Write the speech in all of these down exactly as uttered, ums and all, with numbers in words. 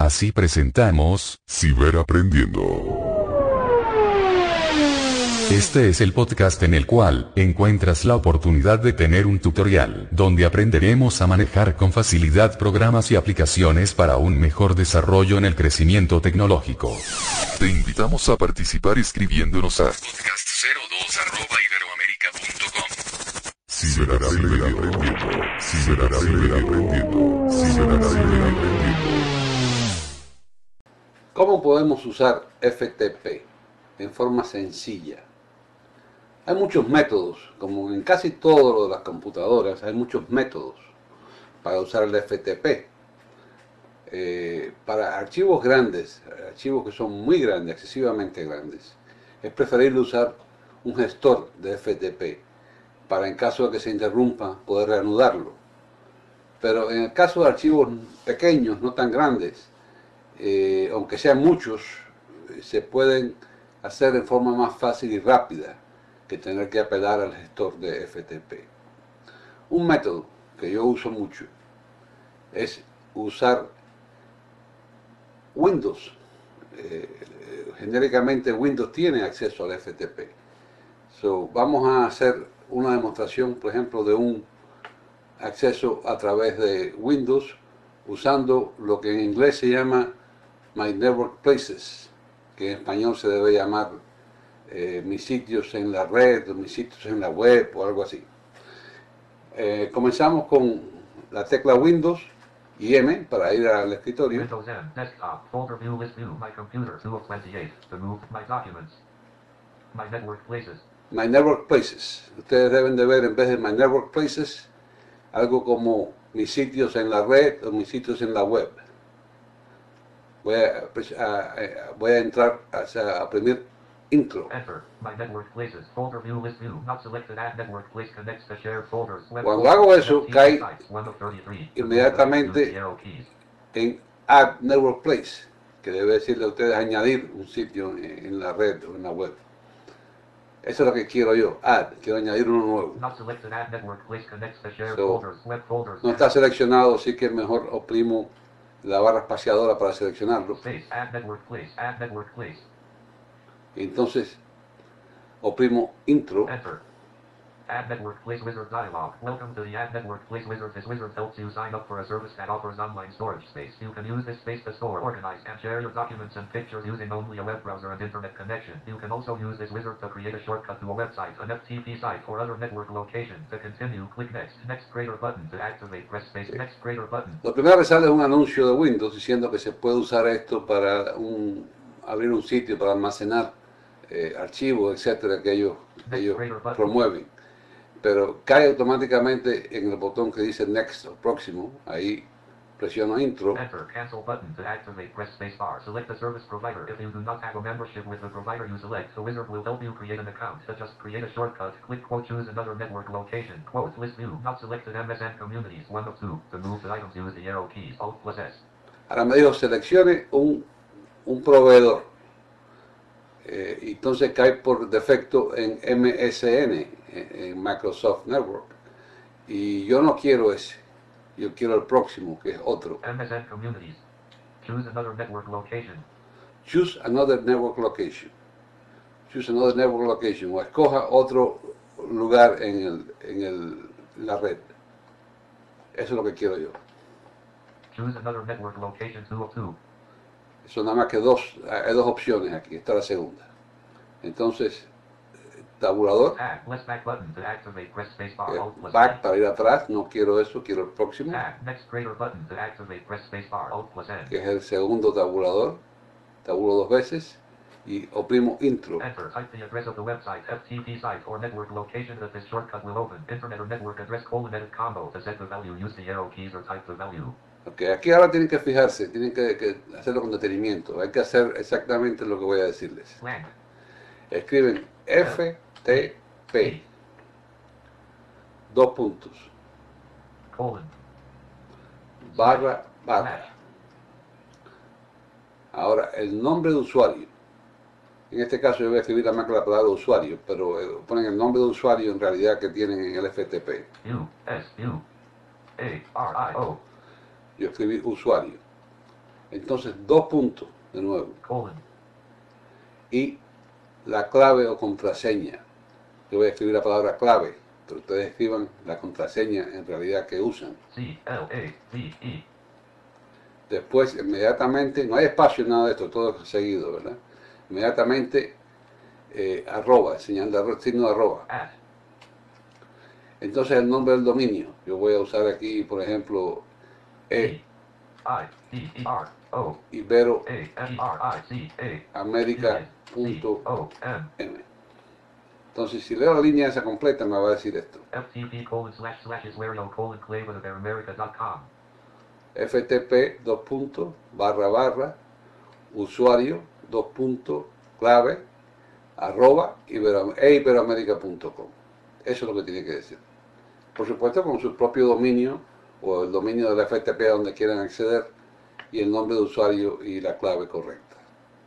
Así presentamos Ciberaprendiendo. Este es el podcast en el cual encuentras la oportunidad de tener un tutorial, donde aprenderemos a manejar con facilidad programas y aplicaciones para un mejor desarrollo en el crecimiento tecnológico. Te invitamos a participar escribiéndonos a podcast cero dos arroba iberoamerica punto com. Ciberaprendiendo, ciberaprendiendo, ciberaprendiendo. ¿Cómo podemos usar F T P en forma sencilla? Hay muchos métodos, como en casi todo lo de las computadoras, hay muchos métodos para usar el F T P. Eh, para archivos grandes, archivos que son muy grandes, excesivamente grandes, es preferible usar un gestor de F T P para, en caso de que se interrumpa, poder reanudarlo. Pero en el caso de archivos pequeños, no tan grandes, eh, aunque sean muchos, se pueden hacer de forma más fácil y rápida que tener que apelar al gestor de F T P. Un método que yo uso mucho es usar Windows. Eh, genéricamente Windows tiene acceso al F T P. So, vamos a hacer una demostración, por ejemplo, de un acceso a través de Windows usando lo que en inglés se llama My Network Places, que en español se debe llamar eh, mis sitios en la red, o mis sitios en la web, o algo así. Eh, comenzamos con la tecla Windows y M para ir al escritorio. Windows M, desktop, folder view, list view, my computer, two of twenty-eight, remove my documents, my network places. My Network Places. Ustedes deben de ver en vez de My Network Places algo como mis sitios en la red o mis sitios en la web. Voy a, a, a, voy a entrar a, a oprimir intro. Enter, my network places, folder view, list view, not selected, add network place, connects to shared folders. Web Cuando folders, hago eso, F T P cae sites, one of thirty-three. inmediatamente Use the arrow keys. en Add Network Place, que debe decirle a ustedes añadir un sitio en, en la red o en la web. Eso es lo que quiero yo, add, quiero añadir uno nuevo. Not selected, add network place, connects to shared So, folders, web folders. No está seleccionado, así que mejor oprimo la barra espaciadora para seleccionarlo. Space, add network place, add network place. Y entonces oprimo intro. Enter. Add network place wizard dialog. Welcome to the Add network place wizard. This wizard helps you sign up for a service that offers online storage space. You can use this space to store, organize, and share your documents and pictures using only a web browser and internet connection. You can also use this wizard to create a shortcut to a website, an F T P site, or other network location. To continue, click next. Next greater button to activate. Press space. Next greater button. Lo primero que sale es un anuncio de Windows diciendo que se puede usar esto para un, abrir un sitio, para almacenar eh, archivos, etcétera, que ellos, que ellos promueven. Pero cae automáticamente en el botón que dice Next o Próximo. Ahí presiono Intro. Enter. Cancel button to activate. Press space bar. Select the service provider. If you do not have a membership with the provider you select, the wizard will help you create an account. To just create a shortcut, click quote choose another network location. Quote list view. Not selected M S N communities. One of two. To move the items, use the arrow keys. Alt plus S. Ahora me dijo seleccione un, un proveedor. Eh, entonces cae por defecto en M S N, en Microsoft Network, y yo no quiero ese, yo quiero el próximo, que es otro. M S N Communities. Choose another network location. Choose another network location. Choose another network location, o escoja otro lugar en, el, en el, la red. Eso es lo que quiero yo. Choose another network location two of two. Eso nada más que dos, hay dos opciones aquí, esta es la segunda. Entonces, tabulador, Add left back button to activate. Press space bar. eh, Alt plus back N. para ir atrás, no quiero eso, quiero el próximo, Add next greater button to activate. Press space bar. Alt plus N. que es el segundo tabulador, tabulo dos veces, y oprimo intro. Enter. Type the address of the website, F T P site, or network location that this shortcut will open. Internet or network address colon edit combo. To set the value, use the arrow keys or type the value. Okay, aquí ahora tienen que fijarse, tienen que, que hacerlo con detenimiento, hay que hacer exactamente lo que voy a decirles. Blank. Escriben F T P, dos puntos, Colon. barra, barra. Ahora, el nombre de usuario. En este caso yo voy a escribir la marca de la palabra usuario, pero eh, ponen el nombre de usuario en realidad que tienen en el F T P. U, S, U, A, R, I, O. Yo escribí usuario. Entonces, dos puntos de nuevo. colon, Y la clave o contraseña. Yo voy a escribir la palabra clave, pero ustedes escriban la contraseña en realidad que usan. C, L, A, V, E, Después, inmediatamente, no hay espacio, nada de esto, todo es seguido, ¿verdad? Inmediatamente, eh, arroba, señal de arro- signo de arroba. at, Entonces, el nombre del dominio. Yo voy a usar aquí, por ejemplo, e, I, D, E, R, O, Ibero A, M, R, I, C, A, América C, punto O, M, m. Entonces, si leo la línea esa completa, me va a decir esto. F T P colon slash slash iswario colon clave of america dot com. F T P, dos puntos, barra, barra, usuario, dos puntos, clave, arroba, ibero, e iberoamérica punto com. Eso es lo que tiene que decir. Por supuesto, con su propio dominio, o el dominio de la F T P a donde quieran acceder, y el nombre de usuario y la clave correcta.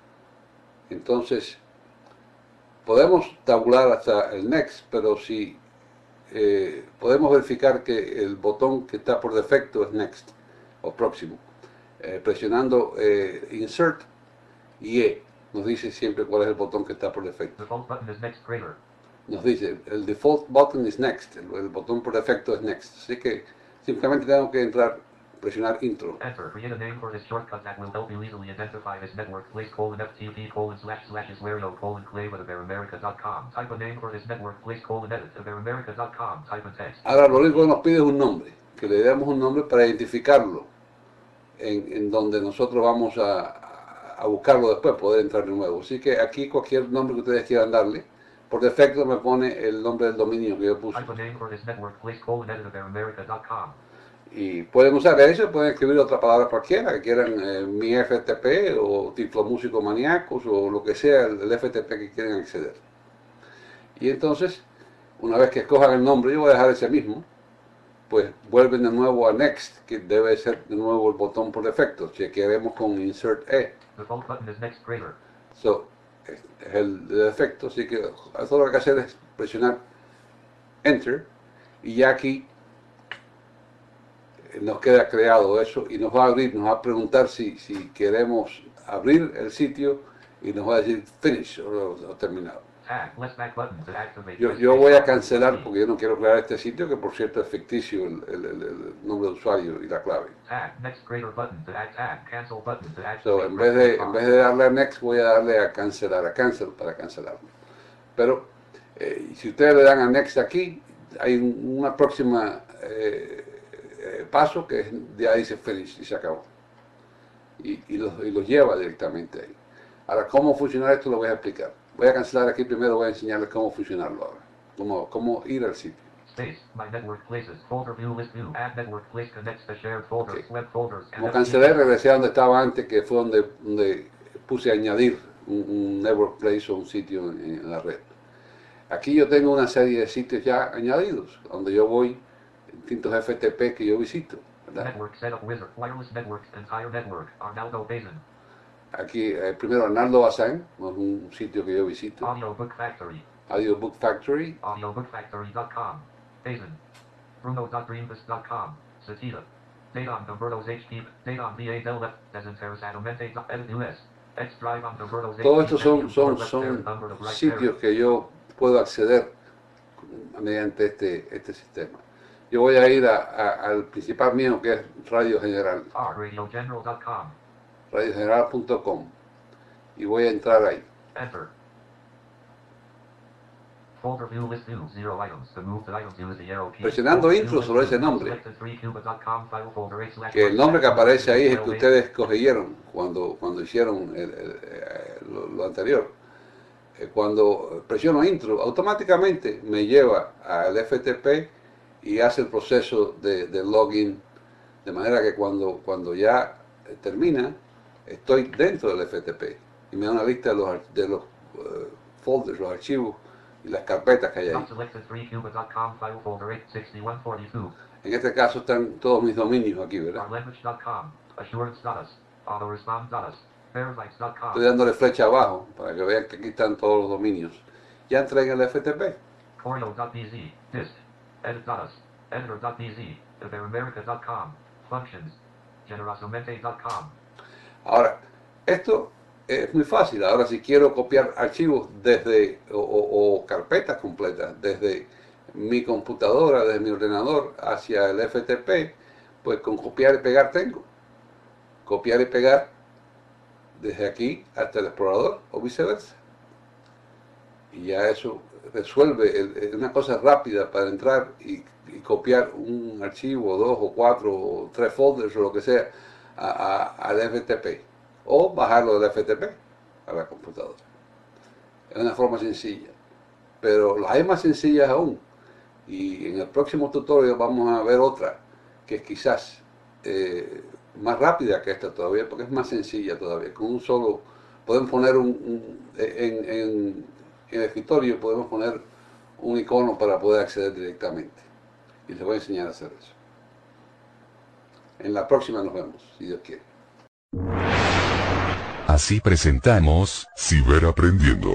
Entonces, podemos tabular hasta el next, pero si eh, podemos verificar que el botón que está por defecto es next o próximo, eh, presionando eh, insert y E nos dice siempre cuál es el botón que está por defecto. Default button is next greater. Nos dice el default button is next, el, el botón por defecto es next, así que simplemente tengo que entrar, presionar intro. Enter. Create a name for this shortcut that will help you easily identify this network. Place colon F T P colon slash slash iswario colon clave at america dot com. Type a name for this network. Place colon edit america dot com. Type in text. Ahora lo único que nos pide es un nombre, que le demos un nombre para identificarlo, en, en donde nosotros vamos a, a buscarlo después, poder entrar de nuevo. Así que aquí cualquier nombre que ustedes quieran darle, por defecto me pone el nombre del dominio que yo puse. Type a name for this network. Place colon edit america dot com. Y pueden usar eso, pueden escribir otra palabra cualquiera, que quieran eh, mi F T P o Tiflo Músico Maníacos o lo que sea, el, el F T P que quieran acceder. Y entonces, una vez que escojan el nombre, yo voy a dejar ese mismo, pues vuelven de nuevo a Next, que debe ser de nuevo el botón por defecto. Chequearemos con Insert E. Default button is next greater. So, es es el de defecto, así que todo lo que hay que hacer es presionar Enter y ya aquí nos queda creado eso y nos va a abrir, nos va a preguntar si, si queremos abrir el sitio y nos va a decir finish o, o terminado. Tag. Left back button to activate. Yo, yo voy a cancelar porque yo no quiero crear este sitio, que por cierto es ficticio el, el, el, el nombre de usuario y la clave. Tag. Next greater button to add tag. Cancel button to activate. So, en, vez de, en vez de darle a next voy a darle a cancelar, a cancel para cancelarlo. Pero eh, si ustedes le dan a next aquí, hay un, una próxima eh, eh, paso que es, ya dice finish y se acabó. Y, y, los, y los lleva directamente ahí. Ahora, ¿cómo funciona esto? Lo voy a explicar. Voy a cancelar aquí primero, voy a enseñarles cómo funcionarlo ahora. Cómo, cómo ir al sitio. Space. My network places. Folder view list view. Add network place connects to shared folders. Okay. Web folders. Como cancelé, regresé a donde estaba antes, que fue donde, donde puse a añadir un, un network place o un sitio en, en la red. Aquí yo tengo una serie de sitios ya añadidos, donde yo voy, distintos F T P que yo visito, ¿verdad? Network setup wizard. Wireless networks. Entire network. Arnaldo Bazin. Aquí, eh, primero Arnaldo Bazán, es un sitio que yo visito. Audio Book Factory. Audio Book Factory. audio book factory dot com. Bazin. Bruno dot dreambus dot com. Satita. Daton Gumberto's H P. Daton V A Del F. Desinteres Adomente. Edit U S. X Drive on Gumberto's H P. Todos estos son, son, son sitios que yo puedo acceder mediante este, este sistema. Yo voy a ir a, a, al principal mío, que es Radio General, radio general dot com. radio general punto com, y voy a entrar ahí. Enter. Folder view list view zero items. To move the items use the arrow key. Presionando intro sobre ese nombre, que el nombre que aparece ahí es el que ustedes escogieron cuando, cuando hicieron el, el, el, lo, lo anterior. Eh, Cuando presiono intro, automáticamente me lleva al F T P y hace el proceso de, de login, de manera que cuando, cuando ya termina, estoy dentro del F T P y me da una lista de los, de los uh, folders, los archivos y las carpetas que hay ahí. En este caso están todos mis dominios aquí, ¿verdad? Estoy dándole flecha abajo para que vean que aquí están todos los dominios. Ya entré en el F T P. Corio.bz, dist, edit.us, editor.bz, iberamerica dot com, functions, generosamente dot com. Ahora, esto es muy fácil. Ahora, si quiero copiar archivos desde, o, o, o carpetas completas, desde mi computadora, desde mi ordenador hacia el F T P, pues con copiar y pegar tengo. Copiar y pegar desde aquí hasta el explorador o viceversa. Y ya eso resuelve, es una cosa rápida para entrar y, y copiar un archivo, dos o cuatro o tres folders o lo que sea a, a, al F T P o bajarlo del F T P a la computadora. Es una forma sencilla, pero las hay más sencillas aún, y en el próximo tutorial vamos a ver otra que es quizás eh, más rápida que esta todavía, porque es más sencilla todavía. Con un solo podemos poner un, un en, en, en el escritorio podemos poner un icono para poder acceder directamente, y les voy a enseñar a hacer eso. En la próxima nos vemos, si Dios quiere. Así presentamos Ciberaprendiendo.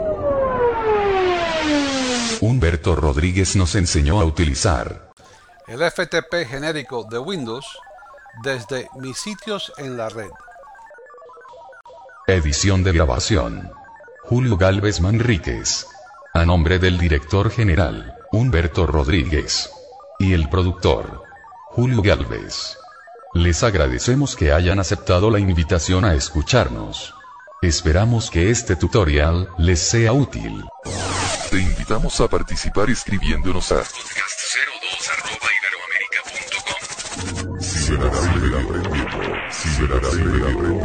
Humberto Rodríguez nos enseñó a utilizar el F T P genérico de Windows desde mis sitios en la red. Edición de grabación Julio Gálvez Manríquez. A nombre del director general, Humberto Rodríguez. Y el productor, Julio Gálvez. Les agradecemos que hayan aceptado la invitación a escucharnos. Esperamos que este tutorial les sea útil. Te invitamos a participar escribiéndonos a podcast cero dos arroba iberoamerica punto com. Ciberaprendiendo. Ciberaprendiendo.